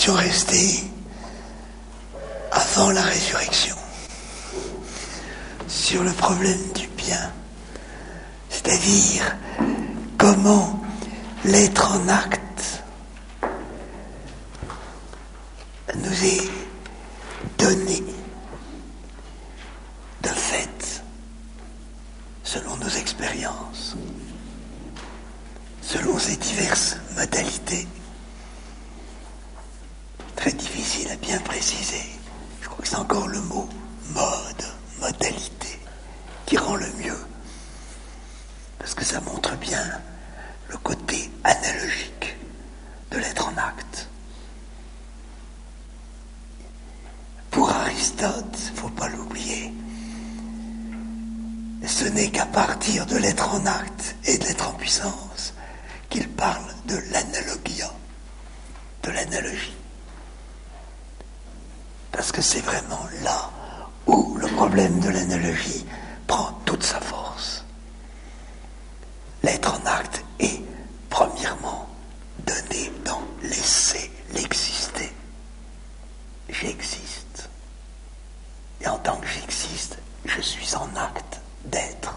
étions restés avant la résurrection sur le problème du bien, c'est-à-dire comment l'être en acte nous est donné de fait selon nos expériences, selon ces diverses modalités. Très difficile à bien préciser. Je crois que c'est encore le mot mode, modalité, qui rend le mieux. Parce que ça montre bien le côté analogique de l'être en acte. Pour Aristote, il ne faut pas l'oublier, ce n'est qu'à partir de l'être en acte et de l'être en puissance qu'il parle de l'analogia, de l'analogie. Parce que c'est vraiment là où le problème de l'analogie prend toute sa force. L'être en acte est, premièrement, donné dans l'essai, l'exister. J'existe. Et en tant que j'existe, je suis en acte d'être.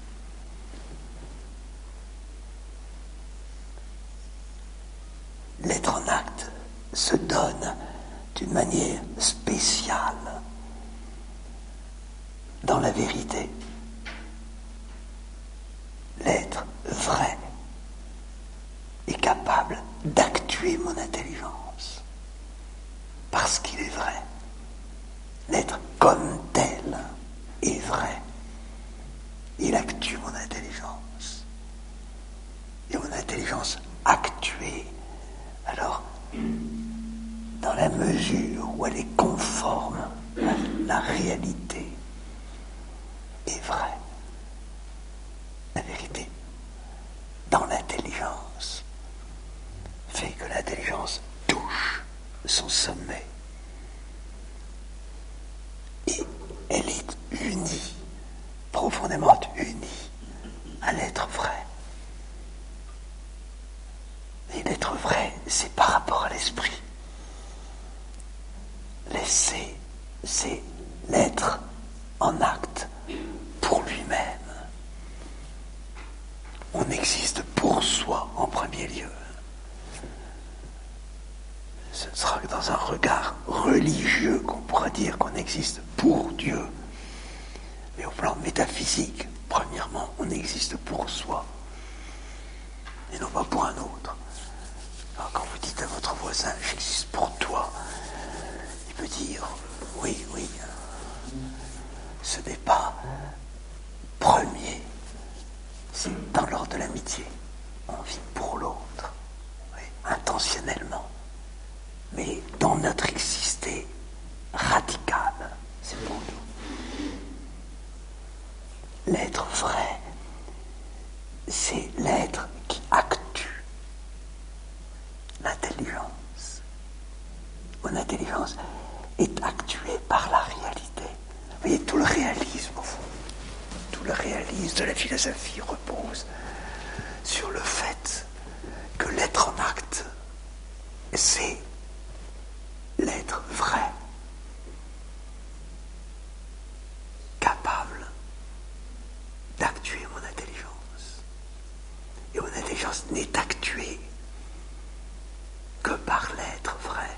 L'être en acte se donne d'une manière spéciale dans la vérité. L'être vrai est capable d'actuer mon intelligence parce qu'il est vrai. L'être comme tel est vrai. Il actue mon intelligence. Et mon intelligence actuée, alors, dans la mesure où elle est conforme à la réalité, est vraie. La vérité, dans l'intelligence, fait que l'intelligence touche son sommet. Et elle est unie, profondément unie à l'être vrai. Et l'être vrai, c'est par rapport à l'esprit. L'essai, c'est l'être en acte pour lui-même. On existe pour soi en premier lieu. Ce ne sera que dans un regard religieux qu'on pourra dire qu'on existe pour Dieu. Mais au plan métaphysique, premièrement, on existe pour soi et non pas pour un autre. Alors quand vous dites à votre voisin « j'existe pour toi », il peut dire « oui, ce n'est pas premier, c'est dans l'ordre de l'amitié. On vit pour l'autre, oui, intentionnellement. Mais dans notre exister radical, c'est pour nous. L'être vrai, c'est l'être qui actue l'intelligence. Mon intelligence est actuée par la réalité. Vous voyez, tout le réalisme, au fond, tout le réalisme de la philosophie repose sur le fait que l'être en acte, c'est l'être vrai, capable d'actuer mon intelligence. Et mon intelligence n'est actuée que par l'être vrai.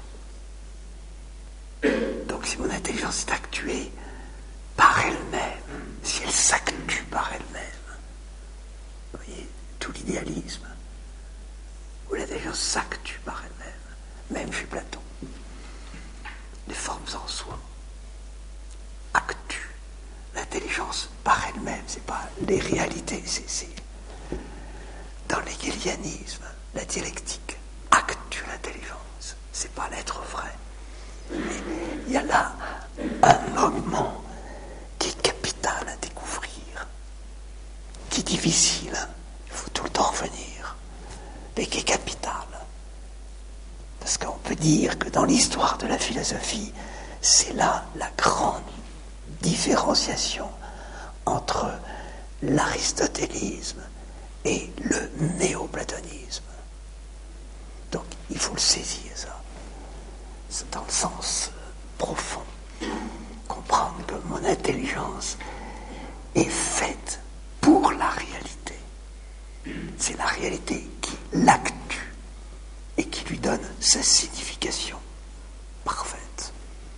Donc si mon intelligence est actuée par elle-même, si elle s'actue par elle-même, vous voyez, tout l'idéalisme, où l'intelligence s'actue par elle-même, même chez Platon, les formes en soi actuent l'intelligence par elle-même, c'est pas les réalités, c'est dans l'hégélianisme, la dialectique actue l'intelligence, c'est pas l'être vrai. Mais il y a là un moment qui est capital à découvrir, qui est difficile, il faut tout le temps revenir, mais qui est capital. Parce qu'on peut dire que dans l'histoire de la philosophie, c'est là la grande différenciation entre l'aristotélisme et le néoplatonisme. Donc il faut le saisir, ça. c'est dans le sens profond. Comprendre que mon intelligence est faite pour la réalité. C'est la réalité qui l'actue et qui lui donne sa signification parfaite.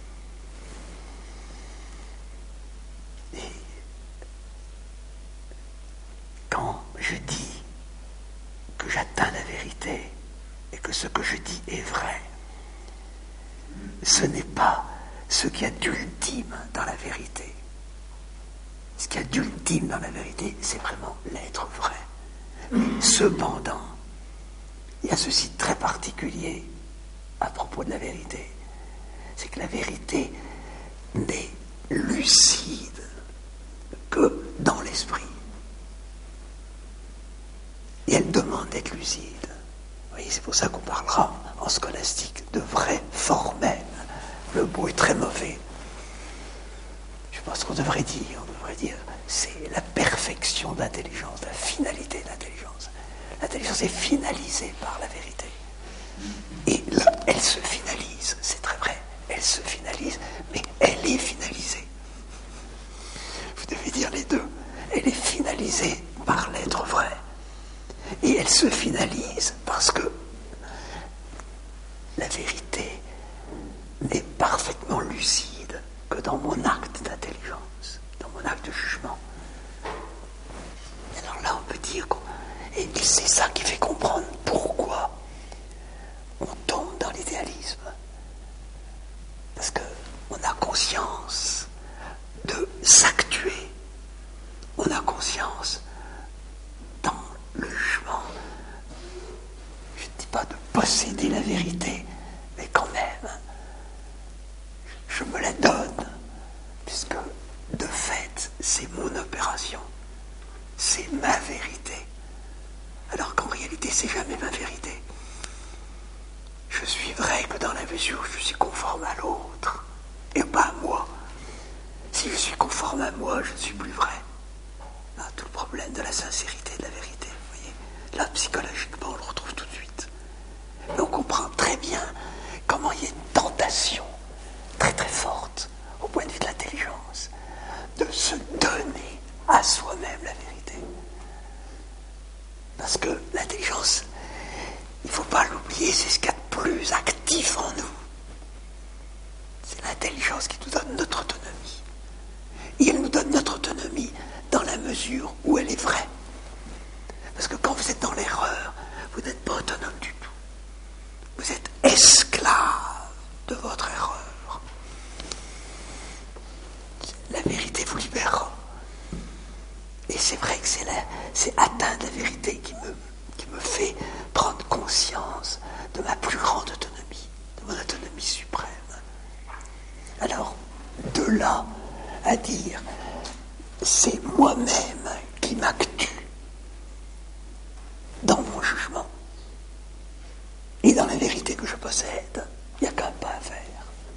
Et quand je dis que j'atteins la vérité et que ce que je dis est vrai, ce n'est pas ce qu'il y a d'ultime dans la vérité. Ce qu'il y a d'ultime dans la vérité, c'est vraiment l'être vrai. Mais cependant, il y a ceci de très particulier à propos de la vérité. C'est que la vérité n'est lucide que dans l'esprit. Et elle demande d'être lucide. Vous voyez, c'est pour ça qu'on parlera en scolastique de vrai formel. Le mot est très mauvais. Je pense qu'on devrait dire, c'est la perfection de l'intelligence, la finalité de l'intelligence. L'intelligence est finalisée par la vérité. Et là, elle se finalise, c'est très vrai, elle se finalise, mais elle est finalisée. Vous devez dire les deux. Elle est finalisée par l'être vrai. Et elle se finalise parce que la vérité n'est parfaitement lucide que dans mon acte d'intelligence, dans mon acte de jugement. Alors là, on peut dire et c'est ça qui fait comprendre pourquoi on tombe dans l'idéalisme. Parce qu'on a conscience de s'actuer, on a conscience dans le jugement, je ne dis pas de posséder la vérité, mais quand même, je me la donne, puisque de fait, c'est mon opération, c'est ma vérité. Alors qu'en réalité, c'est jamais ma vérité. Je suis vrai que dans la mesure où je suis conforme à l'autre, et pas à moi. Si je suis conforme à moi, je ne suis plus vrai. Là, tout le problème de la sincérité et de la vérité, vous voyez. Là, psychologiquement, on le retrouve tout de suite. Mais on comprend très bien comment il y a une tentation très très forte, au point de vue de l'intelligence, de se donner à soi-même la vérité. Parce que l'intelligence, il ne faut pas l'oublier, c'est ce qu'il y a de plus actif en nous. C'est l'intelligence qui nous donne notre autonomie. Et elle nous donne notre autonomie dans la mesure où elle est vraie. Parce que quand vous êtes dans l'erreur, vous n'êtes pas autonome du tout. Vous êtes esclave de votre erreur. La vérité vous libérera. Et c'est vrai que c'est atteindre la vérité qui me fait prendre conscience de ma plus grande autonomie, de mon autonomie suprême. Alors, de là à dire, c'est moi-même qui m'actue dans mon jugement et dans la vérité que je possède, il n'y a qu'un pas à faire.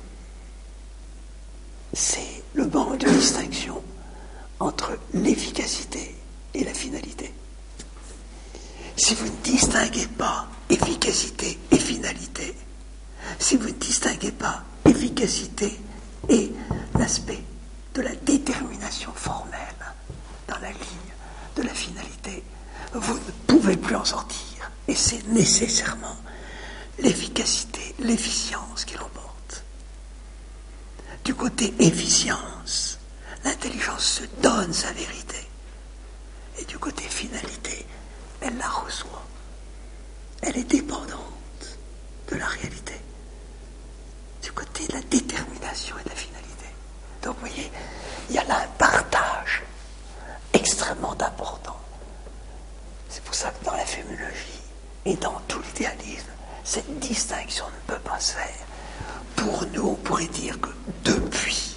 C'est le manque de distinction entre l'efficacité et la finalité. Si vous ne distinguez pas efficacité et finalité, si vous ne distinguez pas efficacité et l'aspect de la détermination formelle dans la ligne de la finalité, vous ne pouvez plus en sortir. Et c'est nécessairement l'efficacité, l'efficience qui l'emporte. Du côté efficience, l'intelligence se donne sa vérité. Et du côté finalité, elle la reçoit. Elle est dépendante de la réalité. Du côté de la détermination et de la finalité. Donc vous voyez, il y a là un partage extrêmement important. C'est pour ça que dans la féminologie et dans tout l'idéalisme, cette distinction ne peut pas se faire. Pour nous, on pourrait dire que depuis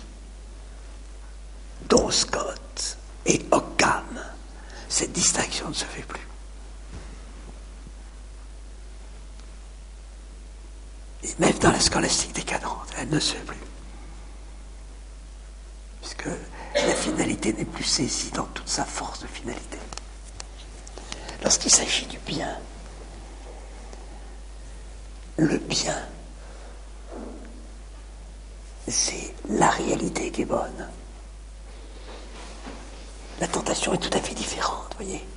Don Scott et Occam, cette distinction ne se fait plus. Et même dans la scolastique décadente, elle ne se fait plus. Puisque la finalité n'est plus saisie dans toute sa force de finalité. Lorsqu'il s'agit du bien, le bien c'est la réalité qui est bonne. La tentation est tout à fait différente, vous voyez.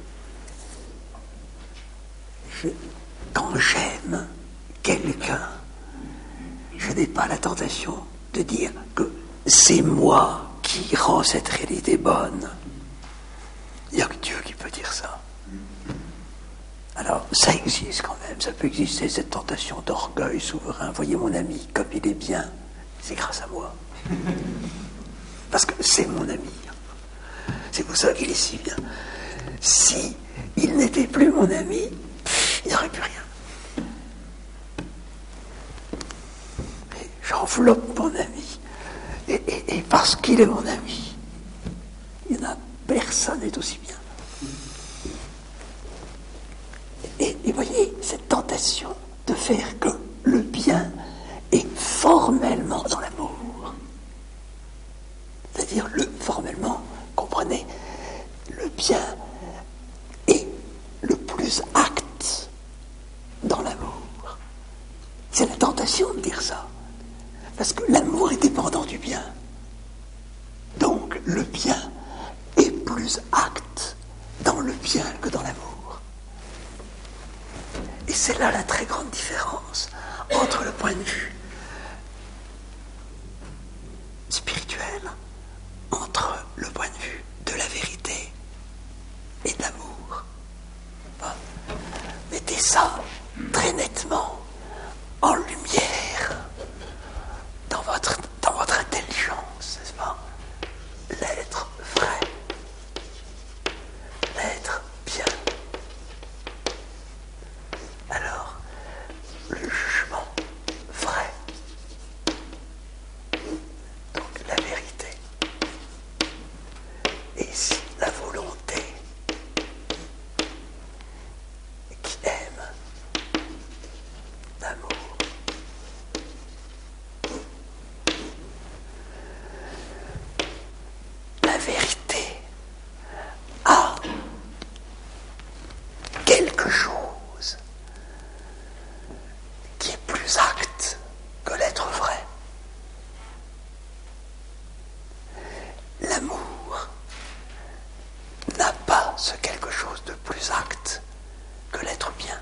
Quand j'aime quelqu'un, je n'ai pas la tentation de dire que c'est moi qui rend cette réalité bonne. Il n'y a que Dieu qui peut dire ça. Alors, ça existe quand même, ça peut exister, cette tentation d'orgueil souverain. Voyez mon ami, comme il est bien, c'est grâce à moi. Parce que c'est mon ami. C'est pour ça qu'il est si bien. Si il n'était plus mon ami, il n'y aurait plus rien. Et j'enveloppe mon ami. Et parce qu'il est mon ami, il n'y en a personne n'est aussi bien. Et voyez, cette tentation de faire que le bien est formellement dans l'amour. C'est-à-dire, formellement, comprenez, le bien est le plus acte dans l'amour. C'est la tentation de dire ça. Parce que l'amour est dépendant du bien. Donc, le bien est plus acte dans le bien que dans l'amour. Et c'est là la très grande différence entre le point de vue spirituel, entre le point de vue de la vérité et de l'amour. Bon. Mettez ça très nettement en lumière dans votre intelligence, n'est-ce pas? L'être vrai, l'être bien. Alors, le jugement vrai, donc la vérité, et ici la volonté qui aime l'amour. La vérité a quelque chose qui est plus acte que l'être vrai. L'amour n'a pas ce quelque chose de plus acte que l'être bien.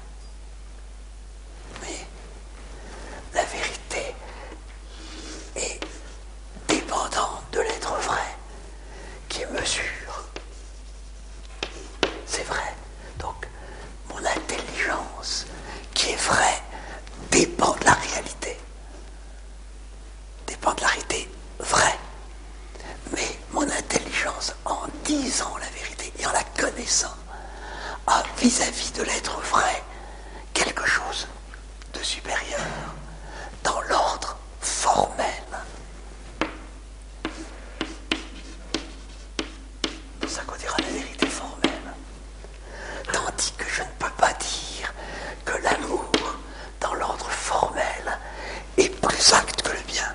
Mais la vérité est dépendante de l'être vrai, qui mesure. C'est vrai. Donc, mon intelligence, qui est vraie, dépend de la réalité. Dépend de la réalité vraie. Mais mon intelligence, en disant la vérité et en la connaissant, a vis-à-vis de l'être vrai quelque chose de supérieur dans l'ordre formel. C'est pour ça qu'on dira la vérité formelle. Tandis que je ne peux pas dire que l'amour, dans l'ordre formel, est plus acte que le bien.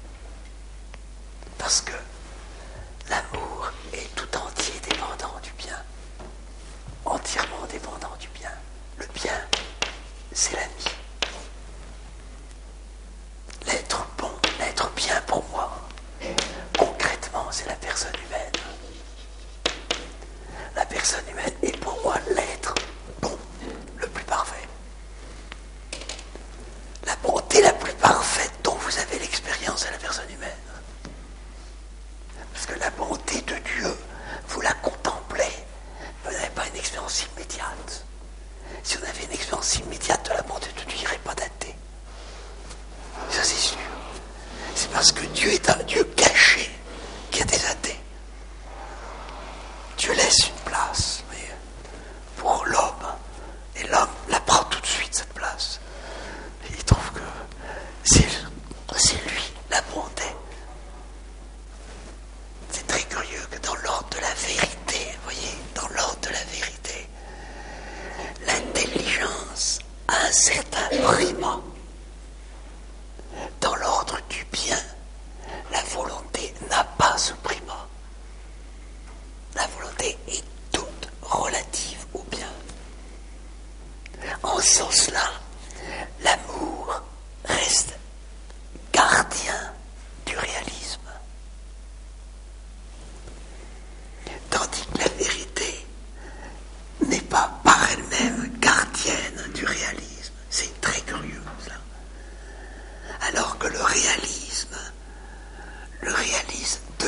Parce que l'amour est tout entier dépendant du bien. Entièrement dépendant du bien. Le bien, c'est l'ami. L'être bon, l'être bien pour moi, concrètement, c'est la personne humaine. La personne humaine est pour moi l'être bon, le plus parfait. La bonté la plus parfaite dont vous avez l'expérience, c'est la personne humaine. Parce que la bonté de Dieu, vous la contemplez, vous n'avez pas une expérience immédiate. Si on avait une expérience immédiate de la bonté de Dieu, il n'y aurait pas d'athée. Ça c'est sûr. C'est parce que Dieu est un Dieu caché qu'il y a des athées.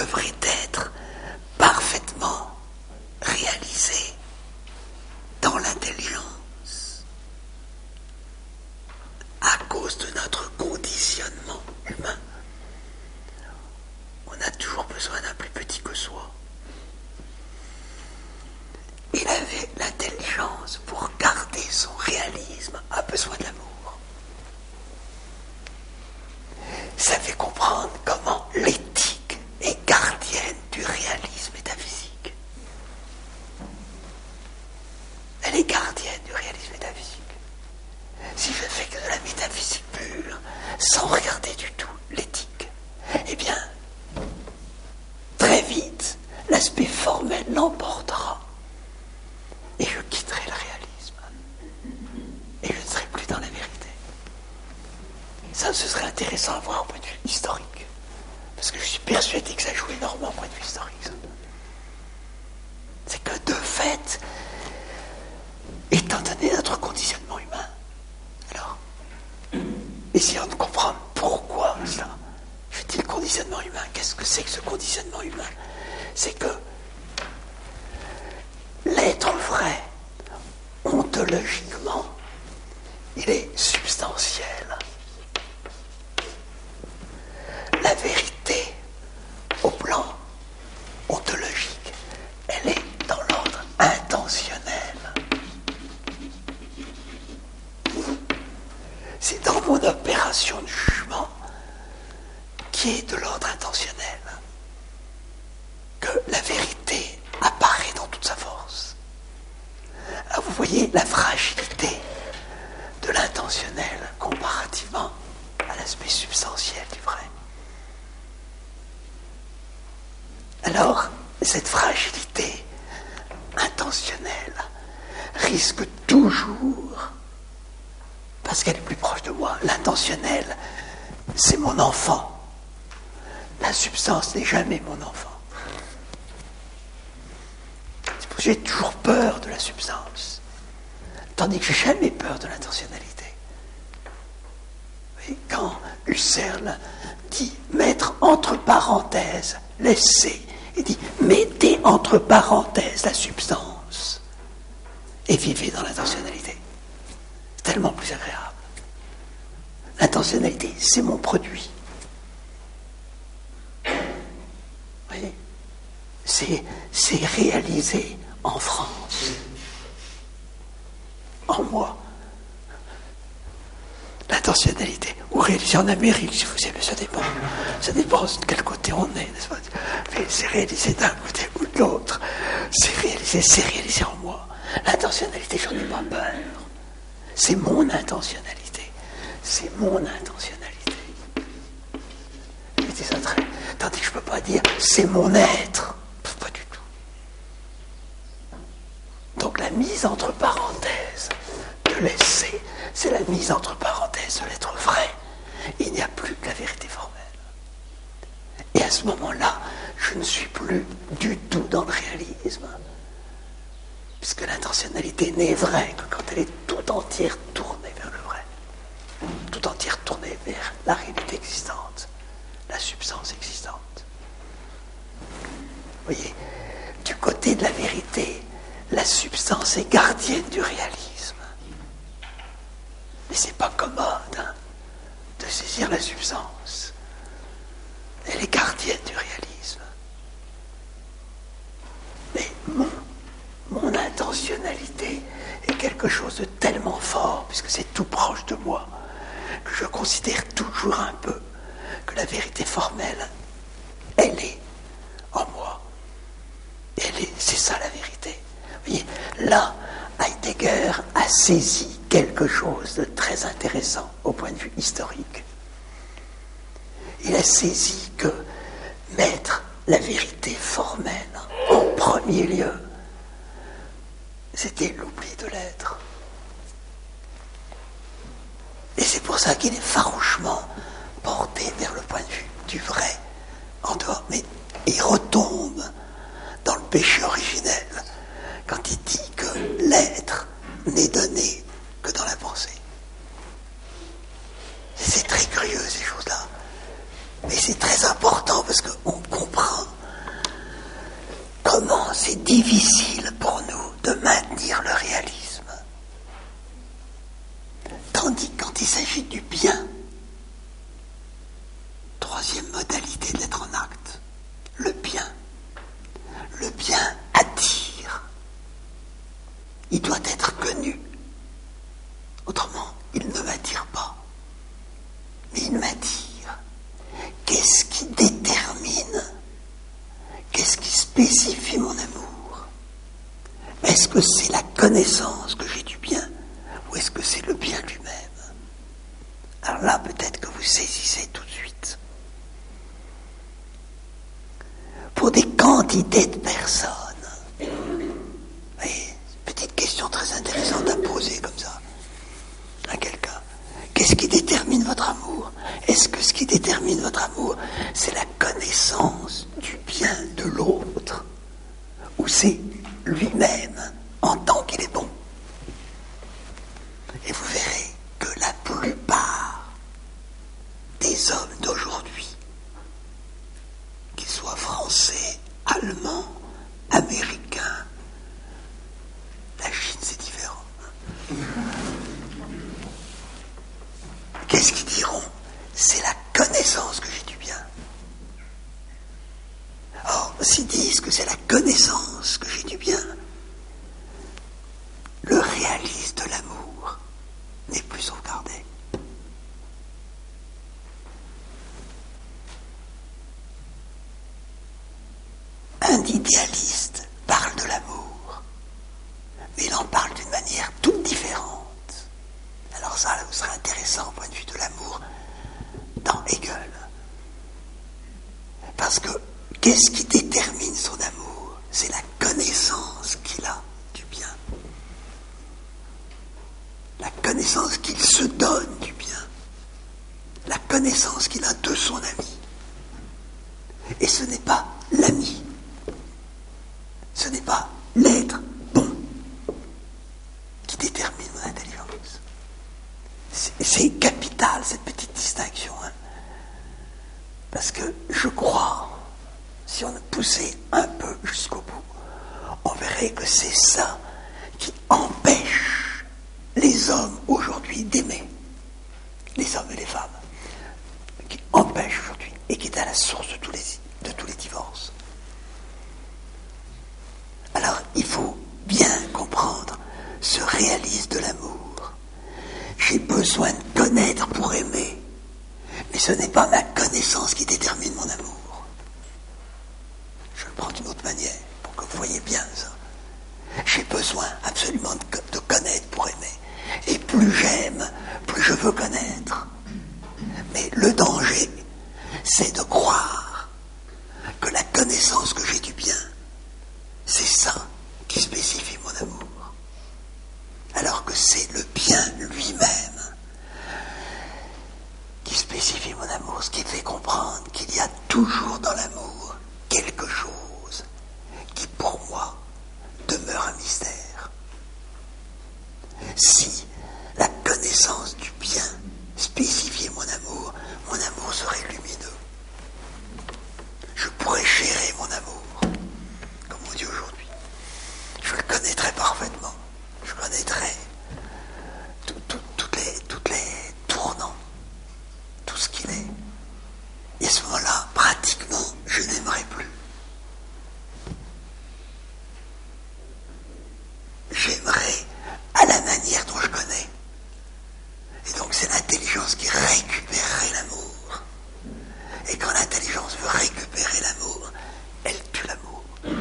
devrait être parfaitement réalisé dans l'intelligence à cause de notre conditionnement humain. On a toujours besoin d'un plus petit que soi. Il avait l'intelligence pour garder son réalisme, a besoin d'amour. Ça fait comprendre comment l'éthique est gardienne du réalisme métaphysique. Elle est gardienne du réalisme métaphysique. Si je fais que de la métaphysique pure, sans regarder du tout l'éthique, eh bien, très vite, l'aspect formel l'emportera. Et je quitterai le réalisme. Et je ne serai plus dans la vérité. Ça, ce serait intéressant à voir au point de vue historique. Parce que je suis persuadé que ça joue énormément au point de vue historique. Ça. C'est que de fait, étant donné notre conditionnement humain, alors, essayons de comprendre pourquoi cela. Je dis le conditionnement humain. Qu'est-ce que c'est que ce conditionnement humain? C'est que l'être vrai, ontologiquement, il est substantiel. La vérité, au plan ontologique, elle est dans l'ordre intentionnel. C'est dans mon opération de jugement, qui est de l'ordre intentionnel, que la vérité apparaît dans toute sa force. Alors vous voyez la fragilité de l'intentionnel comparativement à l'aspect substantiel du vrai. Alors, cette fragilité intentionnelle risque toujours, parce qu'elle est plus proche de moi, l'intentionnel, c'est mon enfant. La substance n'est jamais mon enfant. C'est pour ça que j'ai toujours peur de la substance, tandis que j'ai jamais peur de l'intentionnalité. Et quand Husserl dit mettre entre parenthèses, laisser, il dit mettez entre parenthèses la substance et vivez dans l'intentionnalité. C'est tellement plus agréable. L'intentionnalité, c'est mon produit. Vous voyez, c'est réalisé en France, en moi. L'intentionnalité, ou réalisé en Amérique, si vous aimez, ça dépend. Ça dépend de quel côté on est, n'est-ce pas? Mais c'est réalisé d'un côté ou de l'autre. C'est réalisé en moi. L'intentionnalité, j'en ai pas peur. C'est mon intentionnalité. C'est mon intentionnalité. C'est ça très... Tandis que je ne peux pas dire c'est mon être. Pas du tout. Donc la mise entre parenthèses de l'essai, c'est la mise entre parenthèses de l'être vrai. Il n'y a plus que la vérité formelle. Et à ce moment-là, je ne suis plus du tout dans le réalisme. Puisque l'intentionnalité n'est vraie que quand elle est tout entière tournée vers le vrai. Tout entière tournée vers la réalité existante, la substance existante. Vous voyez, du côté de la vérité, la substance est gardienne du réalisme. Mais c'est pas commode de saisir la substance. Elle est gardienne du réalisme. Mais mon intentionnalité est quelque chose de tellement fort, puisque c'est tout proche de moi, que je considère toujours un peu que la vérité formelle, elle est en moi. C'est ça la vérité. Vous voyez, là, Heidegger a saisi quelque chose de très intéressant au point de vue historique. Il a saisi que mettre la vérité formelle en premier lieu, c'était l'oubli de l'être. Et c'est pour ça qu'il est farouchement porté vers le point de vue du vrai, en dehors. Mais il retombe dans le péché originel quand il dit que l'être n'est donné que dans la pensée. Et c'est très curieux ces choses-là. Mais c'est très important parce qu'on comprend difficile pour nous de maintenir le réalisme. Tandis que quand il s'agit du bien, troisième modalité d'être en acte, le bien attire. Il doit être connu. Autrement, il ne m'attire pas. Mais il m'attire. Qu'est-ce qui détermine? Qu'est-ce qui spécifie mon amour? Est-ce que c'est la connaissance que j'ai du bien, ou est-ce que c'est le bien lui-même? Alors là, peut-être que vous saisissez tout de suite. Pour des quantités de personnes, voyez, petite question très intéressante à poser comme ça à quelqu'un. Qu'est-ce qui détermine votre amour? Est-ce que ce qui détermine votre amour, c'est la connaissance du bien de l'autre, ou c'est lui-même en tant qu'il est bon? Et vous verrez que la plupart des hommes d'aujourd'hui, qu'ils soient français, allemands, américains, la Chine c'est différent. Qu'est-ce qu'ils diront? C'est la connaissance que j'ai du bien. Or, s'ils disent que c'est la connaissance que j'ai du bien, le réalisme de l'amour n'est plus sauvegardé. Un idéaliste parle de l'amour, mais il en parle d'une manière toute différente. Alors ça serait intéressant au point de vue de l'amour dans Hegel. Parce que qu'est-ce qui détermine son amour? C'est la connaissance qu'il a du bien. La connaissance qu'il se donne du bien. La connaissance qu'il a de son ami. Et ce n'est pas l'ami. Ce n'est pas l'être bon qui détermine mon intelligence. C'est capital cette petite distinction. Hein. Parce que je crois, si on poussait un peu jusqu'au bout, on verrait que c'est ça qui empêche les hommes aujourd'hui d'aimer. Les hommes et les femmes. Qui empêche aujourd'hui et qui est à la source de tous les divorces. Alors, il faut bien comprendre ce réalisme de l'amour. J'ai besoin de connaître pour aimer, mais ce n'est pas ma connaissance qui détermine mon amour. Je le prends d'une autre manière, pour que vous voyez bien ça. J'ai besoin absolument de connaître pour aimer. Et plus j'aime, plus je veux connaître. Mais le danger, c'est de croire que la connaissance que j'ai du bien, c'est ça qui spécifie mon amour. Alors que c'est le bien lui-même qui spécifie mon amour, ce qui fait comprendre qu'il y a toujours dans l'amour quelque chose qui, pour moi, demeure un mystère. Si la connaissance du bien spécifiait mon amour serait lumineux. Je pourrais gérer mon amour, comme on dit aujourd'hui. Je le connaîtrais parfaitement. Je connaîtrais toutes les tournants, tout ce qu'il est. Et à ce moment-là, pratiquement, je n'aimerais plus. J'aimerais à la manière dont je connais. Et donc c'est l'intelligence qui récupérerait l'amour. Et quand l'intelligence veut récupérer l'amour, elle tue l'amour.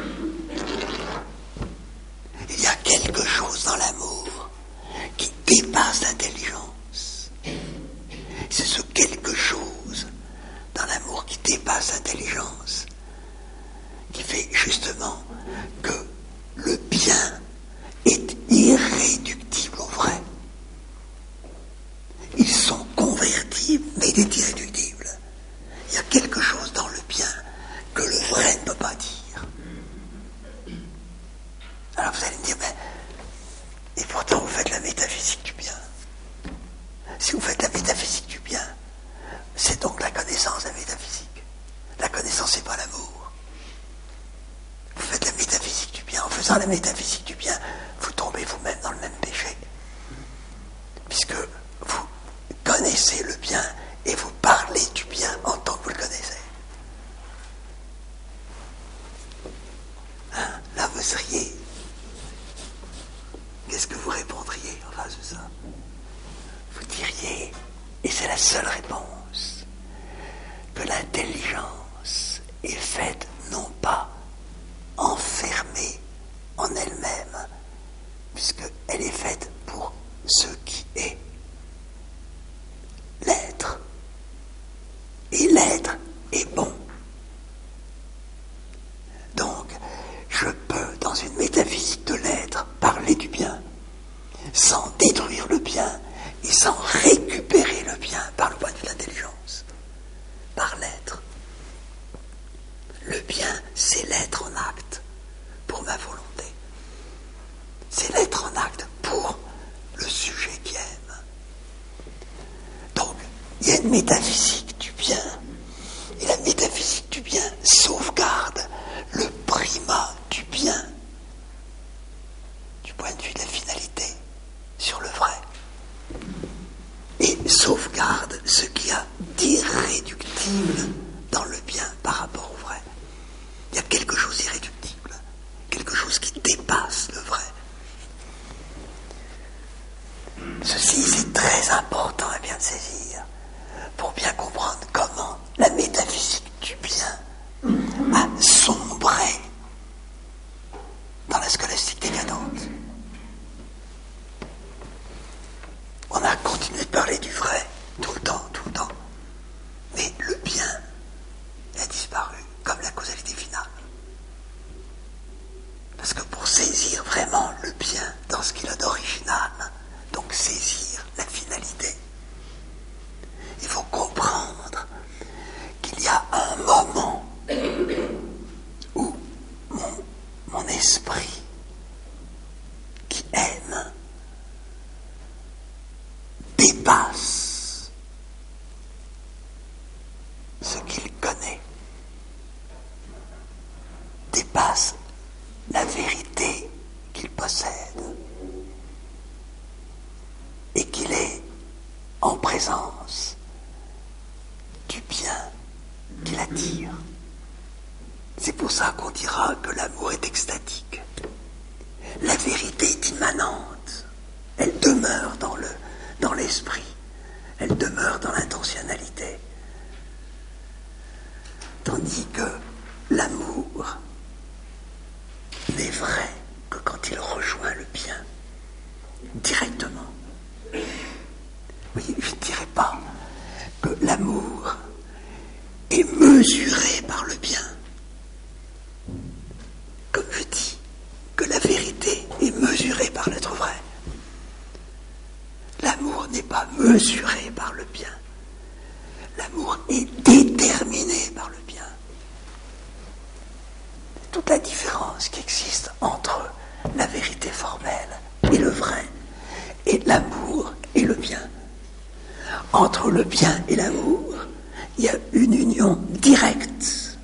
Il y a quelque chose dans l'amour qui dépasse l'intelligence. C'est ce quelque chose dans l'amour qui dépasse l'intelligence qui fait justement que le bien est irréductible au vrai. Ils sont convertibles, mais il est irréductible. Il y a quelque chose dans le bien que le vrai ne peut pas dire. Alors vous allez me dire, et pourtant vous faites la métaphysique du bien. Si vous faites la métaphysique du bien, c'est donc la connaissance de la métaphysique. La connaissance, c'est pas l'amour. Vous faites la métaphysique du bien faisant la métaphysique du bien, vous tombez vous-même dans le même péché. Puisque vous connaissez le bien et vous parlez du bien en tant que vous le connaissez. Hein? Là, vous seriez. Qu'est-ce que vous répondriez en face de ça? Vous diriez, et c'est la seule réponse, que l'intelligence est faite non pas enfermée en elle-même, puisqu'elle est faite pour ce qui est l'être. Et l'être est bon. Donc, je peux, dans une métaphysique de l'être, parler du bien, sans détruire le bien et sans récupérer le bien par le point de vue de l'intelligence, par l'être. Le bien, c'est l'être en acte pour ma volonté. C'est l'être en acte pour le sujet qui aime. Donc, il y a une métaphysique du bien, et la métaphysique du bien sauvegarde le primat du bien, du point de vue de la finalité, sur le vrai, et sauvegarde ce qu'il y a d'irréductible dans le bien par rapport au vrai. Il y a quelque chose d'irréductible, quelque chose qui dépasse le vrai. Ceci, c'est très important à bien saisir, pour bien comprendre comment la métaphysique du bien a sombré dans la scolastique décadente. On a continué de parler du vrai tout le temps. Mais le bien a disparu comme la causalité finale. Parce que pour saisir vraiment le bien dans ce qu'il a d'original, donc saisir la finalité, il faut comprendre qu'il y a un moment où mon esprit qui aime dépasse ce qu'il connaît, dépasse la vérité qu'il possède, et qu'il est en présence du bien qui l'attire. C'est pour ça qu'on dira que l'amour est extatique. La vérité est immanente. Elle demeure dans l'esprit. Elle demeure dans l'intentionnalité. Tandis que l'amour n'est vrai que quand il rejoint le bien, directement. Oui, je ne dirais pas que l'amour est mesuré par le bien. Comme je dis que la vérité est mesurée par l'être vrai. L'amour n'est pas mesuré par le bien. L'amour est déterminé par le bien. Toute la différence qui existe entre la vérité formelle et le vrai, et l'amour et le bien. Entre le bien et l'amour, il y a une union directe.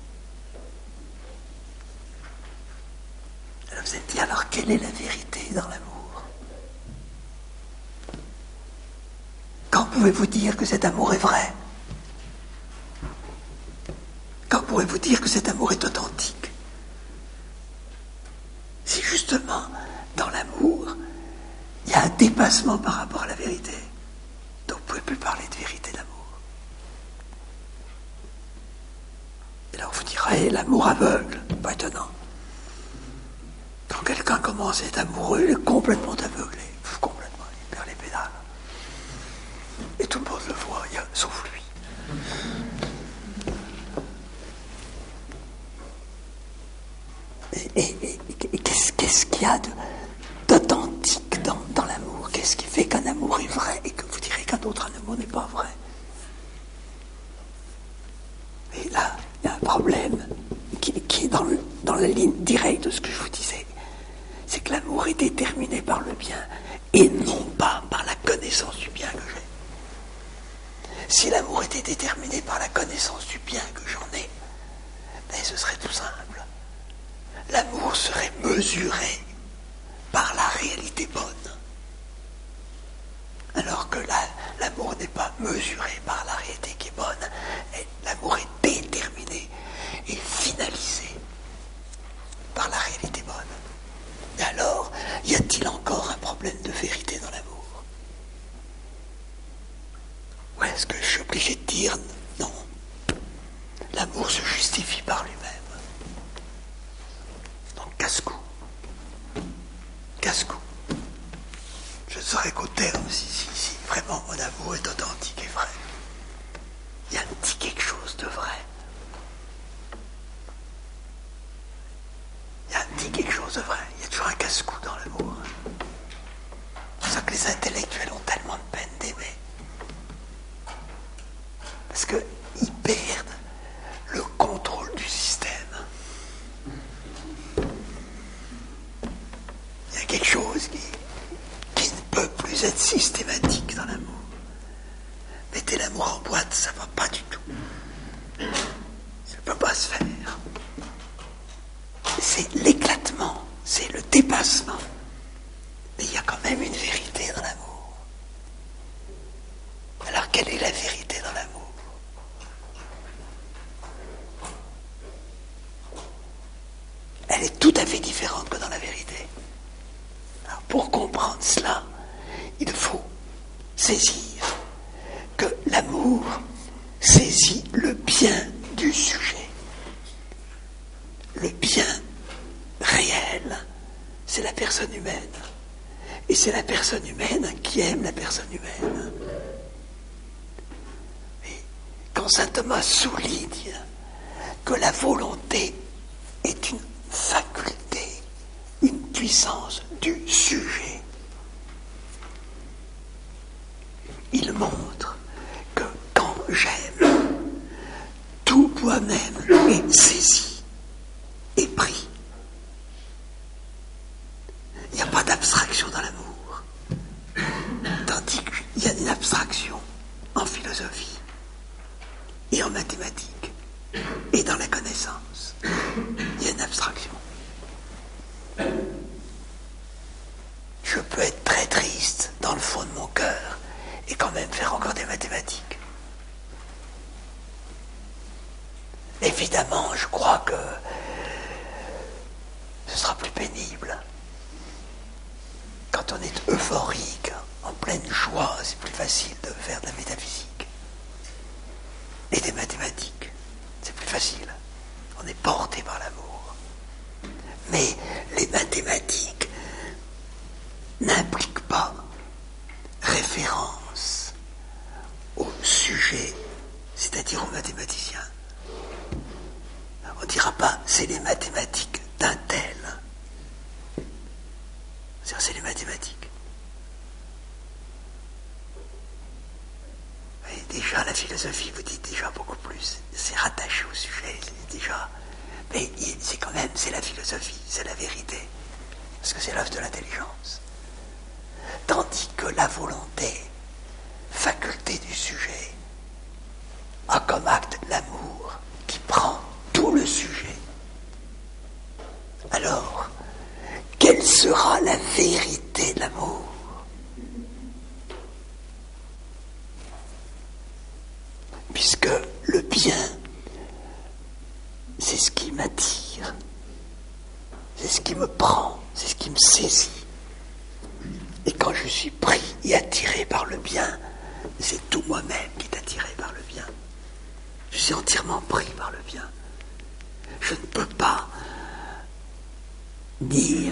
Alors vous êtes dit, alors quelle est la vérité dans l'amour? Quand pouvez-vous dire que cet amour est vrai? Quand pourrez-vous dire que cet amour est authentique? Si justement, dans l'amour, il y a un dépassement par rapport à la vérité. Donc vous ne pouvez plus parler de vérité d'amour. Et là on vous dirait, l'amour aveugle, pas étonnant. Quand quelqu'un commence à être amoureux, il est complètement aveuglé. Complètement, il perd les pédales. Et tout le monde le voit, sauf lui. Et qu'est-ce qu'il y a d'authentique dans l'amour? Qu'est-ce qui fait qu'un amour est vrai et que vous direz qu'un autre amour n'est pas vrai? Et là, il y a un problème qui est dans la ligne directe de ce que je vous disais. C'est que l'amour est déterminé par le bien et non pas par la connaissance du bien que j'ai. Si l'amour était déterminé par la connaissance du bien que j'en ai, ben ce serait tout simple. l'amour serait mesuré par la réalité bonne. Alors que l'amour n'est pas mesuré par la réalité qui est bonne. L'amour est déterminé et finalisé par la réalité bonne. Et alors, y a-t-il encore un problème de vérité dans l'amour? Ou est-ce que je suis obligé de dire non? L'amour se justifie par lui-même. Donc casse-cou. Casse-cou. Je ne saurais qu'au terme si vraiment mon amour est authentique et vrai. Il y a un petit quelque chose de vrai. Il y a un petit quelque chose de vrai. Il y a toujours un casse-cou dans l'amour. C'est pour ça que les intellectuels ont tellement de peine d'aimer. Parce qu'ils perdent le contrôle du système. Il y a quelque chose qui ne peut plus être systématique dans l'amour. Mettez l'amour en boîte, ça ne va pas du tout. Ça ne peut pas se faire. C'est l'éclatement, c'est le dépassement. Mais il y a quand même une vérité dans l'amour. Alors quelle est la vérité dans l'amour? Elle est tout à fait différente que dans la vérité. Alors pour comprendre cela, il faut saisir que l'amour saisit le bien du sujet. Le bien réel, c'est la personne humaine. Et c'est la personne humaine qui aime la personne humaine. Et quand saint Thomas souligne que la volonté est une faculté, une puissance du sujet, il montre que quand j'aime, tout moi-même est saisi et pris. Il n'y a pas d'abstraction dans l'amour. Tandis qu'il y a une abstraction en philosophie et en mathématiques et dans la connaissance. Il y a une abstraction. Je peux être très triste dans le fond de mon cœur et quand même faire encore des mathématiques. Évidemment, je crois que ce sera plus pénible. Quand on est euphorique, en pleine joie, c'est plus facile de faire de la métaphysique. Et des mathématiques, c'est plus facile. On est porté par l'amour. Mais les mathématiques n'impliquent pas référence au sujet, c'est-à-dire aux mathématiciens. On ne dira pas c'est les mathématiques d'un tel. C'est les mathématiques. Et déjà la philosophie vous dit déjà beaucoup plus. C'est rattaché au sujet, c'est déjà. Mais c'est quand même, c'est la philosophie, c'est la vérité. Parce que c'est l'œuvre de l'intelligence. Tandis que la volonté, faculté du sujet, a comme acte l'amour qui prend tout le sujet. Alors, quelle sera la vérité de l'amour? Puisque le bien, c'est ce qui m'attire, c'est ce qui me prend, c'est ce qui me saisit. Et quand je suis pris et attiré par le bien, c'est tout moi-même qui est attiré par le bien. Je suis entièrement pris par le bien. Je ne peux pas dire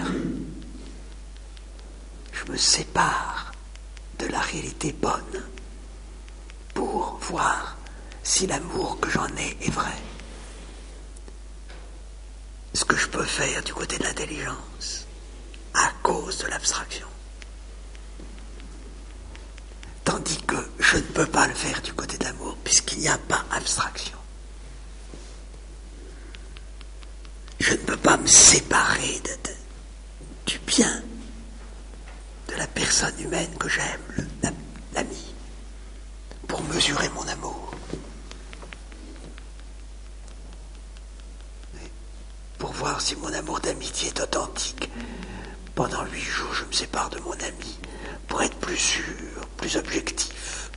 je me sépare de la réalité bonne pour voir si l'amour que j'en ai est vrai. Ce que je peux faire du côté de l'intelligence à cause de l'abstraction. Tandis que je ne peux pas le faire du côté de l'amour puisqu'il n'y a pas abstraction. Je ne peux pas me séparer du bien, de la personne humaine que j'aime, l'ami, pour mesurer mon amour. Pour voir si mon amour d'amitié est authentique. Pendant 8 jours, je me sépare de mon ami pour être plus sûr, plus objectif.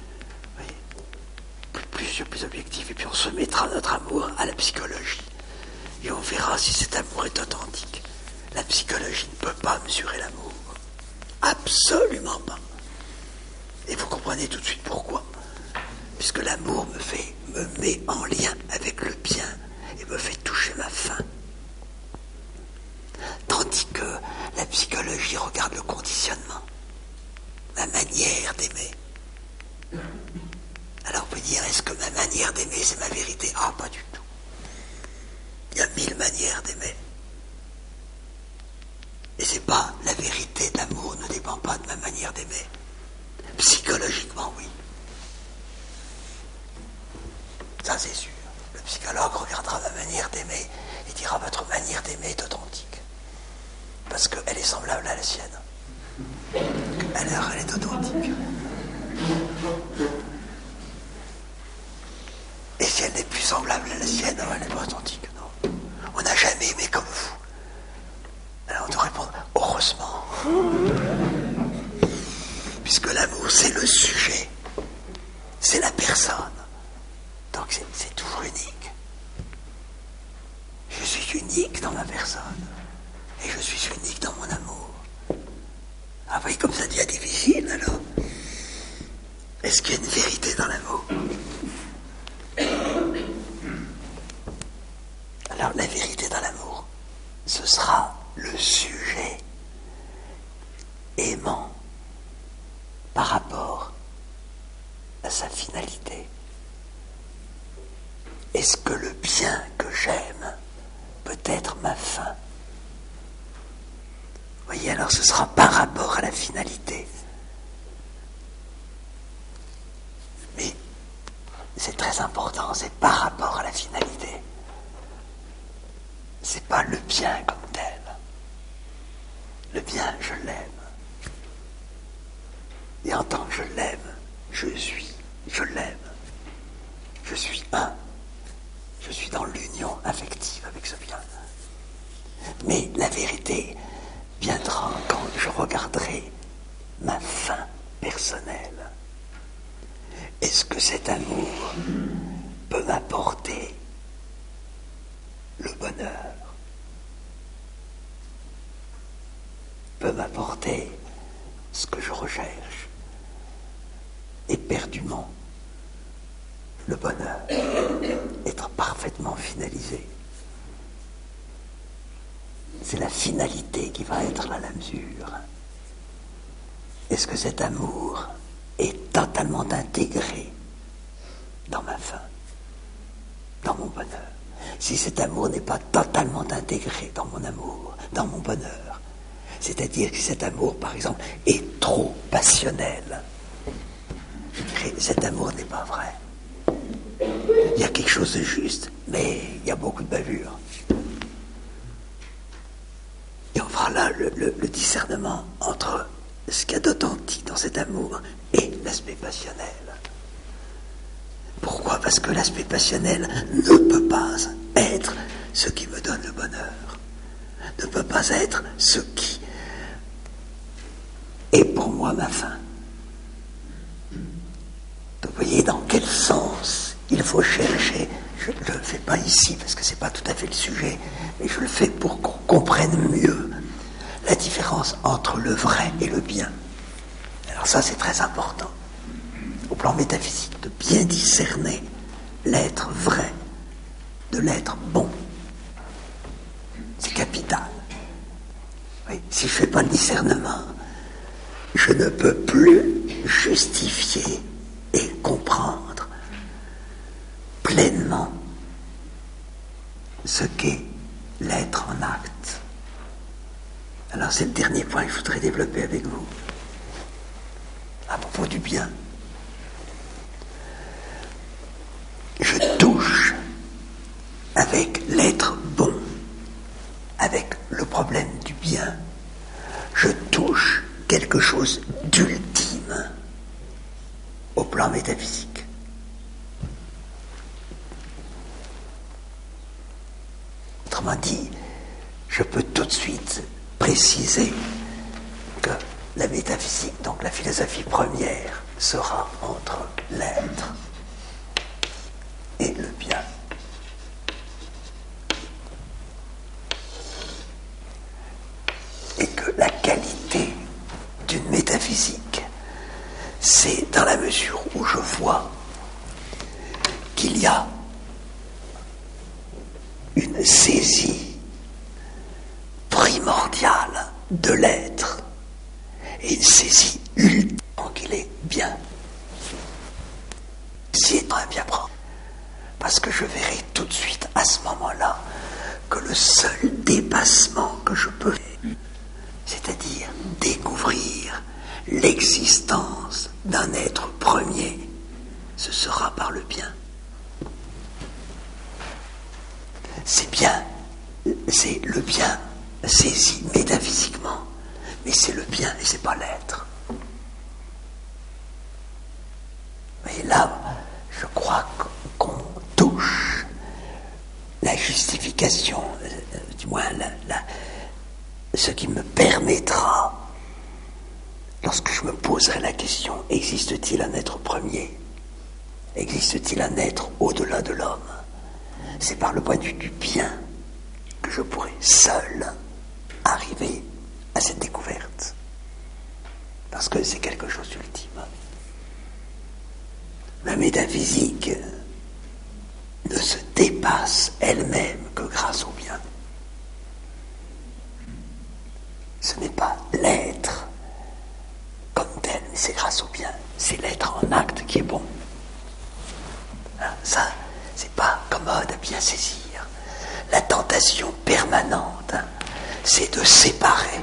Oui. Plus objectif. Et puis on se mettra notre amour à la psychologie. Et on verra si cet amour est authentique. La psychologie ne peut pas mesurer l'amour. Absolument pas. Et vous comprenez tout de suite pourquoi. Puisque l'amour me met en lien avec le bien et me fait toucher ma faim. Tandis que la psychologie regarde le conditionnement, ma manière d'aimer. Alors on peut dire, est-ce que ma manière d'aimer c'est ma vérité? Ah, pas du tout. Il y a 1000 manières d'aimer. Et c'est pas la vérité de l'amour ne dépend pas de ma manière d'aimer. Psychologiquement, oui. Ça, c'est sûr. Le psychologue regardera ma manière d'aimer et dira votre manière d'aimer est authentique. Parce qu'elle est semblable à la sienne. Alors, elle est authentique. Et si elle n'est plus semblable à la sienne, elle n'est pas authentique, non. On n'a jamais aimé comme vous. Alors on doit répondre, heureusement. Puisque l'amour, c'est le sujet. C'est la personne. Donc c'est toujours unique. Je suis unique dans ma personne. Et je suis unique dans mon amour. Ah oui, comme ça devient difficile, alors. Est-ce qu'il y a une vérité dans l'amour? Alors, la vérité dans l'amour, ce sera le sujet aimant par rapport à sa finalité. Est-ce que le bien que j'aime peut être ma fin? Vous voyez, alors ce sera par rapport à la finalité. Mais c'est très important, c'est par rapport à la finalité. C'est pas le bien comme tel. Le bien, je l'aime. Et en tant que je l'aime, je l'aime. Je suis un. Je suis dans l'union affective avec ce bien. Mais la vérité viendra quand je regarderai ma fin personnelle. Est-ce que cet amour peut m'apporter le bonheur, peut m'apporter ce que je recherche, éperdument, le bonheur, être parfaitement finalisé. C'est la finalité qui va être la mesure. Est-ce que cet amour est totalement intégré dans ma fin, dans mon bonheur? Si cet amour n'est pas totalement intégré dans mon amour, dans mon bonheur, c'est-à-dire que cet amour, par exemple, est trop passionnel, je dirais, cet amour n'est pas vrai. Il y a quelque chose de juste, mais il y a beaucoup de bavure. Et on fera là le discernement entre ce qu'il y a d'authentique dans cet amour et l'aspect passionnel. Pourquoi? Parce que l'aspect passionnel ne peut pas être ce qui me donne le bonheur, ne peut pas être ce qui est pour moi ma fin. Vous voyez dans quel sens il faut chercher. Je ne le fais pas ici parce que ce n'est pas tout à fait le sujet, mais je le fais pour qu'on comprenne mieux la différence entre le vrai et le bien. Alors ça, c'est très important, au plan métaphysique, de bien discerner l'être vrai de l'être bon. C'est capital. Oui, si je ne fais pas le discernement, je ne peux plus justifier et comprendre pleinement ce qu'est l'être en acte. Alors c'est le dernier point que je voudrais développer avec vous. À propos du bien. Je touche avec l'être bon, avec le problème du bien, je touche quelque chose d'ultime au plan métaphysique. Autrement dit, je peux tout de suite préciser que la métaphysique, donc la philosophie première, sera entre l'être et le bien. Et que la qualité d'une métaphysique, c'est dans la mesure où je vois qu'il y a une saisie primordiale de l'être et une saisie ultime qu'il est bien. C'est très bien prendre. Parce que je verrai tout de suite à ce moment-là que le seul dépassement que je peux faire, c'est-à-dire découvrir l'existence d'un être premier, ce sera par le bien. C'est bien, c'est le bien saisi métaphysiquement, mais c'est le bien et c'est pas l'être. Et là, je crois qu'on touche la justification, du moins ce qui me permettra, lorsque je me poserai la question, existe-t-il un être premier? Existe-t-il un être au-delà de l'homme? C'est par le point de vue du bien que je pourrai seul arriver à cette découverte. Parce que c'est quelque chose d'ultime. La métaphysique ne se dépasse elle-même que grâce au bien. Ce n'est pas l'être comme tel, mais c'est grâce au bien. C'est l'être en acte qui est bon. Ça, c'est pas commode à bien saisir. La tentation permanente, c'est de séparer.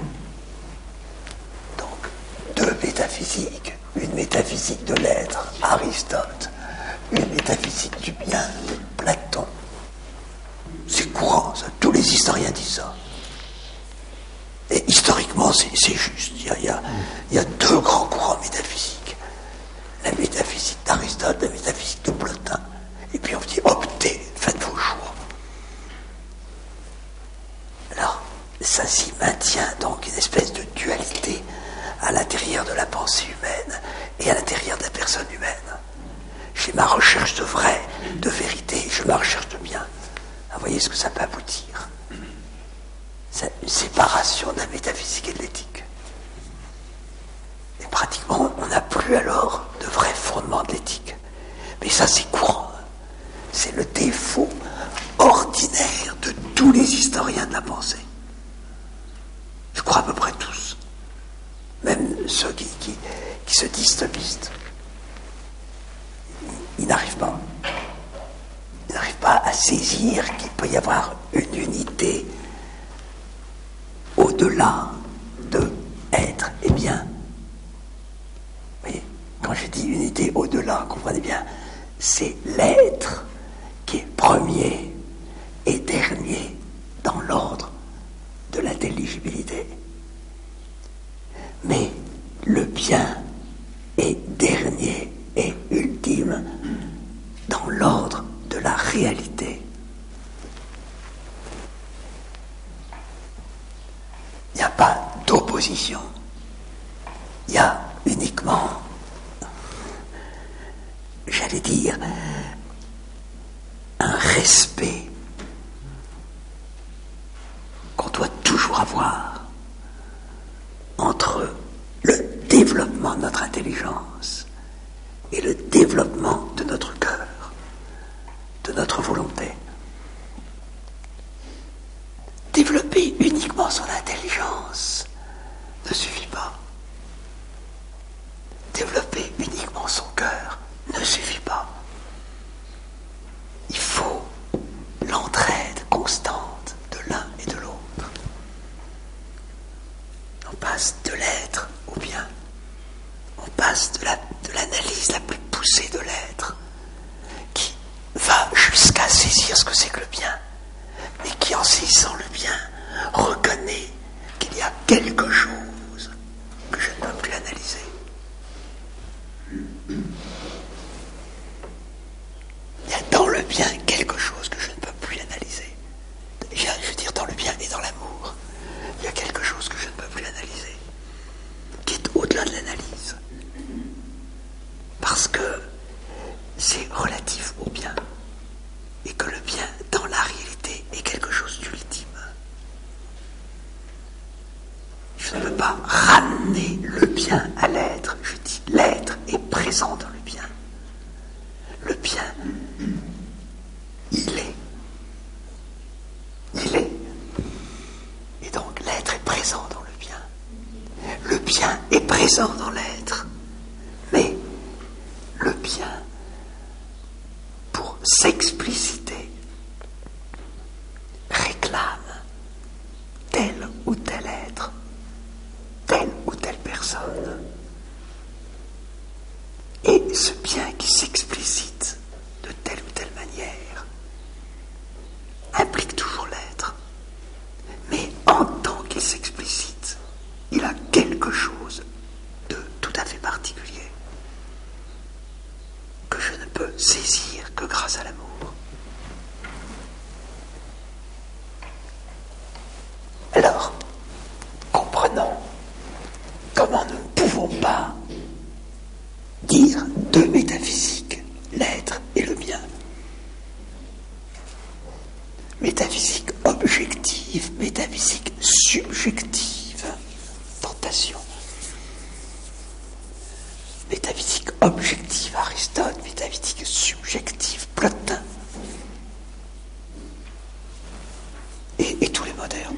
Donc, deux métaphysiques. Une métaphysique de l'être, Aristote. Une métaphysique du bien, Platon. C'est courant, ça. Tous les historiens disent ça. Et historiquement, c'est juste. Il y a deux grands courants métaphysiques. La métaphysique d'Aristote, la métaphysique de Platon. Et puis on dit, optez, faites vos choix. Alors, ça s'y maintient donc une espèce de dualité à l'intérieur de la pensée humaine et à l'intérieur de la personne humaine. J'ai ma recherche de vrai, de vérité, j'ai ma recherche de bien. Vous voyez ce que ça peut aboutir. C'est une séparation de la métaphysique et de l'éthique. Et pratiquement, on n'a plus alors de vrai fondement de l'éthique. Mais ça, c'est courant. C'est le défaut ordinaire de tous les historiens de la pensée. Je crois à peu près tous. Même ceux qui se disent thomistes. Ils n'arrivent pas. Ils n'arrivent pas à saisir qu'il peut y avoir une unité au-delà de être et bien. Vous voyez, quand je dis unité au-delà, comprenez bien, c'est l'être qui est premier et dernier dans l'ordre de l'intelligibilité. Mais le bien est dernier et ultime dans l'ordre de la réalité. Il n'y a pas d'opposition. Il y a uniquement, j'allais dire, un respect qu'on doit toujours avoir entre le développement de notre intelligence et le développement de notre cœur, de notre volonté. Développer uniquement son intelligence ne suffit pas. Développer uniquement son cœur ne suffit pas. Il faut l'entraide constante de l'un et de l'autre. On passe de l'être au bien. On passe de l'analyse la plus poussée de l'être, qui va jusqu'à saisir ce que c'est que le bien, mais qui, en saisissant le bien, reconnaît qu'il y a quelque chose bien est présent dans l'être, mais le bien, pour s'expliciter, réclame tel ou tel être, telle ou telle personne. Et ce bien qui s'explicite de telle ou telle manière implique toujours l'être. Mais en tant qu'il s'explicite, il a quelque chose de tout à fait particulier que je ne peux saisir que grâce à l'amour. Alors, comprenons comment nous ne pouvons pas dire deux métaphysiques, l'être et le bien. Métaphysique objective, métaphysique subjective. Tentation. Métaphysique objective, Aristote, métaphysique subjective, Plotin. Et tous les modernes.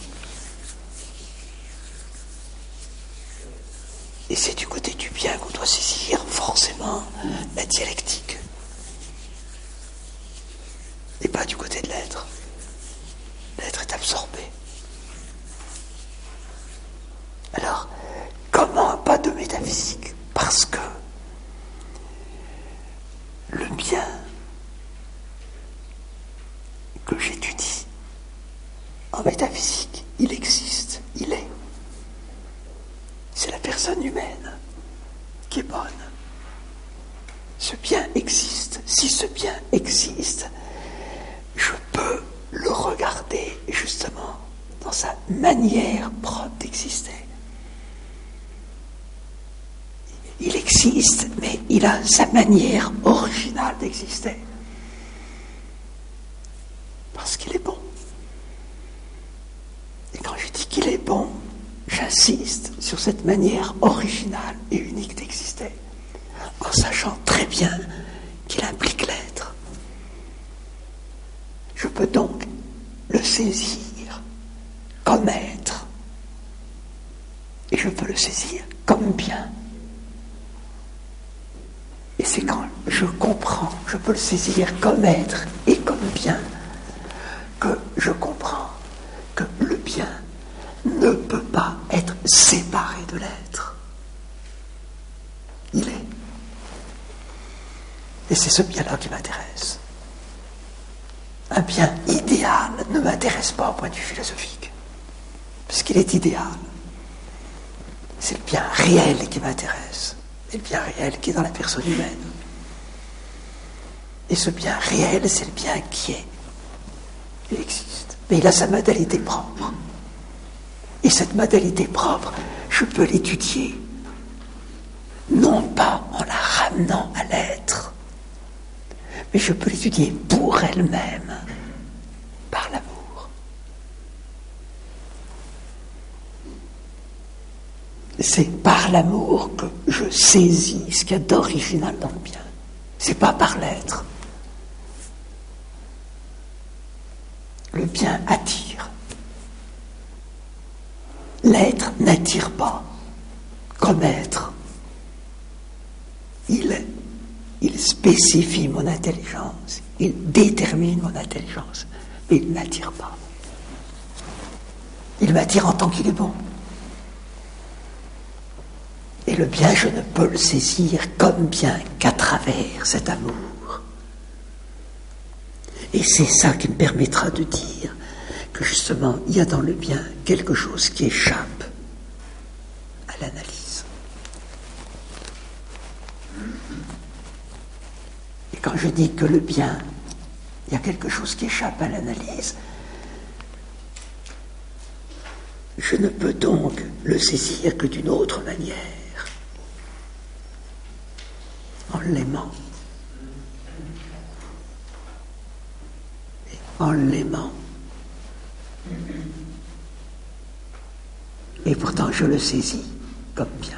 Et c'est du côté du bien qu'on doit saisir forcément la dialectique. Et pas du côté de l'être. L'être est absorbé. Alors, comment pas de métaphysique? Parce que le bien que j'étudie en métaphysique, il existe, il est. C'est la personne humaine qui est bonne. Ce bien existe. Si ce bien existe, je peux le regarder justement dans sa manière propre d'exister. Il existe, mais il a sa manière originale d'exister. Parce qu'il est bon. Et quand je dis qu'il est bon, j'insiste sur cette manière originale et unique d'exister, en sachant très bien qu'il implique l'être. Je peux donc le saisir comme être, et je peux le saisir comme bien. Et c'est quand je comprends, je peux le saisir comme être et comme bien, que je comprends que le bien ne peut pas être séparé de l'être. Il est. Et c'est ce bien-là qui m'intéresse. Un bien idéal ne m'intéresse pas au point de vue philosophique, puisqu'il est idéal. C'est le bien réel qui m'intéresse. C'est le bien réel qui est dans la personne humaine. Et ce bien réel, c'est le bien qui est. Il existe. Mais il a sa modalité propre. Et cette modalité propre, je peux l'étudier, non pas en la ramenant à l'être, mais je peux l'étudier pour elle-même, par l'amour. C'est par l'amour que je saisis ce qu'il y a d'original dans le bien. C'est pas par l'être. Le bien attire. L'être n'attire pas comme être. Il spécifie mon intelligence, il détermine mon intelligence, mais il ne m'attire pas. Il m'attire en tant qu'il est bon. Et le bien, je ne peux le saisir comme bien qu'à travers cet amour. Et c'est ça qui me permettra de dire que justement, il y a dans le bien quelque chose qui échappe à l'analyse. Et quand je dis que le bien, il y a quelque chose qui échappe à l'analyse, je ne peux donc le saisir que d'une autre manière, en l'aimant. Et en l'aimant. Et pourtant je le saisis comme bien,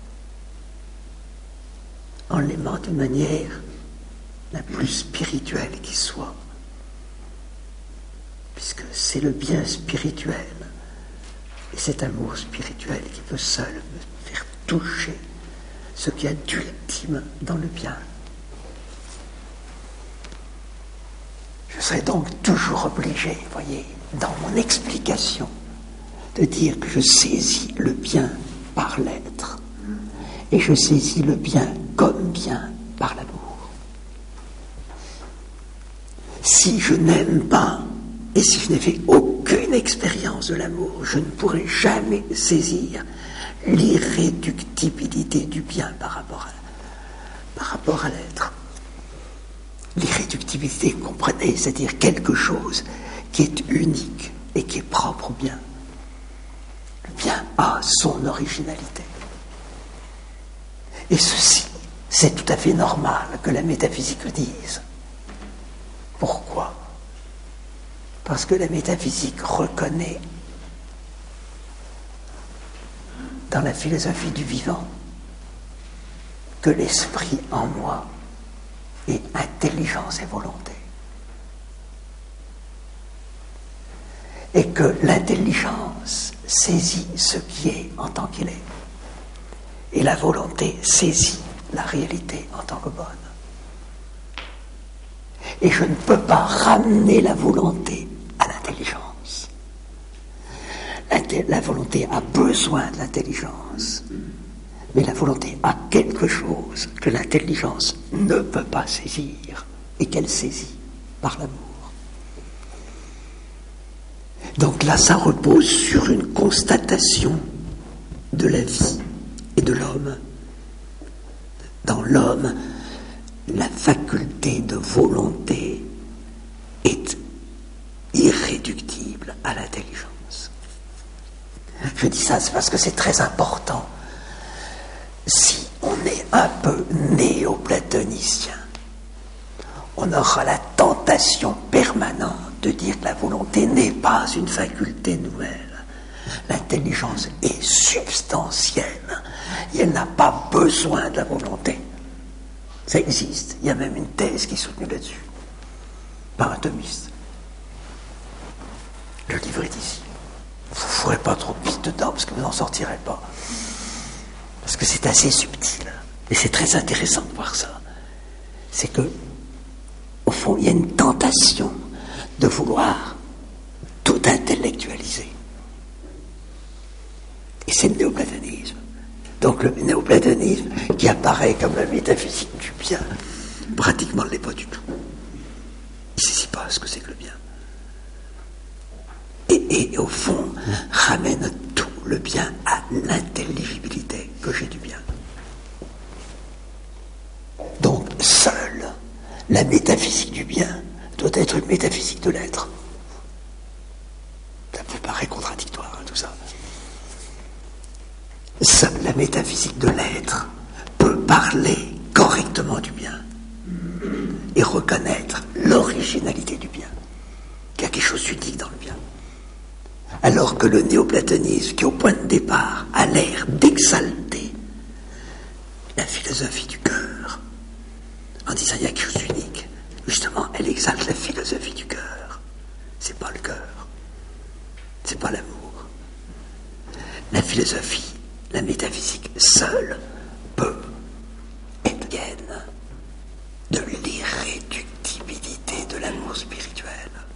en l'aimant de manière la plus spirituelle qui soit, puisque c'est le bien spirituel Et cet amour spirituel qui peut seul me faire toucher ce qu'il y a d'ultime dans le bien. Je serai donc toujours obligé, voyez, dans mon explication, de dire que je saisis le bien par l'être et je saisis le bien comme bien par l'amour. Si je n'aime pas et si je n'ai fait aucune expérience de l'amour, je ne pourrai jamais saisir l'irréductibilité du bien par rapport à l'être. L'irréductibilité, comprenez, c'est-à-dire quelque chose qui est unique et qui est propre au bien. Le bien a son originalité. Et ceci, c'est tout à fait normal que la métaphysique le dise. Pourquoi ? Parce que la métaphysique reconnaît dans la philosophie du vivant que l'esprit en moi est intelligence et volonté. Et que l'intelligence saisit ce qui est en tant qu'il est. Et la volonté saisit la réalité en tant que bonne. Et je ne peux pas ramener la volonté à l'intelligence. La volonté a besoin de l'intelligence. Mais la volonté a quelque chose que l'intelligence ne peut pas saisir et qu'elle saisit par l'amour. Donc là, ça repose sur une constatation de la vie et de l'homme. Dans l'homme, la faculté de volonté est irréductible à l'intelligence. Je dis ça, c'est parce que c'est très important. Si on est un peu néo-platonicien, on aura la tentation permanente de dire que la volonté n'est pas une faculté nouvelle. L'intelligence est substantielle et elle n'a pas besoin de la volonté. Ça existe. Il y a même une thèse qui est soutenue là-dessus par un thomiste. Le livre est ici. Vous ne ferez pas trop de pistes dedans parce que vous n'en sortirez pas. Parce que c'est assez subtil. Et c'est très intéressant de voir ça. C'est que, au fond, il y a une tentation de vouloir tout intellectualiser. Et c'est le néoplatonisme. Donc le néoplatonisme, qui apparaît comme la métaphysique du bien, pratiquement ne l'est pas du tout. Il ne saisit pas ce que c'est que le bien. Et au fond, ramène tout le bien à l'intelligibilité que j'ai du bien. Donc, seule la métaphysique du bien doit être une métaphysique de l'être. Ça peut paraître contradictoire, tout ça. Seule la métaphysique de l'être peut parler correctement du bien et reconnaître l'originalité du bien, qu'il y a quelque chose d'unique dans le bien. Alors que le néoplatonisme, qui au point de départ a l'air d'exalter la philosophie du cœur, en disant il y a quelque chose d'unique, justement, elle exalte la philosophie du cœur. C'est pas le cœur, c'est pas l'amour. La philosophie, la métaphysique seule peut être gaine de l'irréductibilité de l'amour spirituel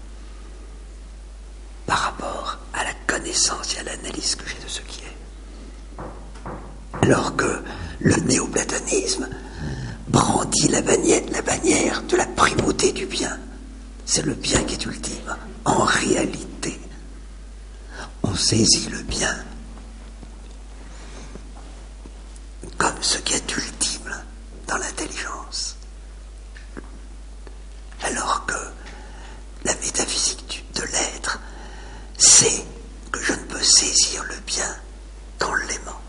par rapport à la connaissance et à l'analyse que j'ai de ce qui est. Alors que le néoplatonisme brandit la bannière de la primauté du bien. C'est le bien qui est ultime. En réalité, on saisit le bien comme ce qui est ultime dans l'intelligence. Alors que la métaphysique de l'être c'est que je ne peux saisir le bien qu'en l'aimant.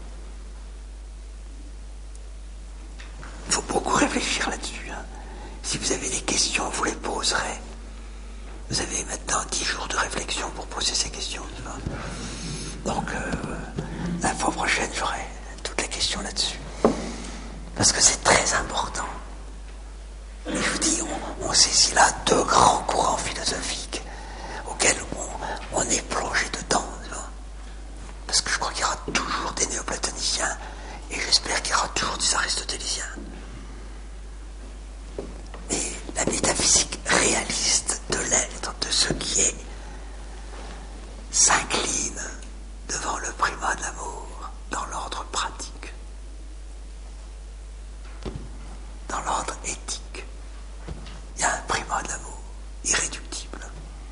Il faut beaucoup réfléchir là-dessus. Si vous avez des questions, vous les poserez. Vous avez maintenant 10 jours de réflexion pour poser ces questions. Donc, la fois prochaine, j'aurai toutes les questions là-dessus. Parce que c'est très important. Et je vous dis, on saisit là 2 grands courants philosophiques auxquels on est plongé dedans. s'incline devant le primat de l'amour dans l'ordre pratique, dans l'ordre éthique. Il y a un primat de l'amour irréductible.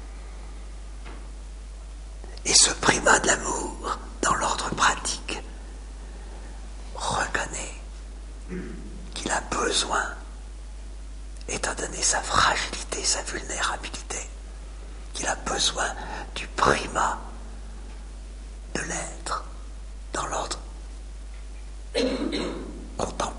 Et ce primat de l'amour dans l'ordre pratique reconnaît qu'il a besoin, étant donné sa fragilité, sa vulnérabilité, qu'il a besoin du primat de l'être dans l'ordre contemplatif.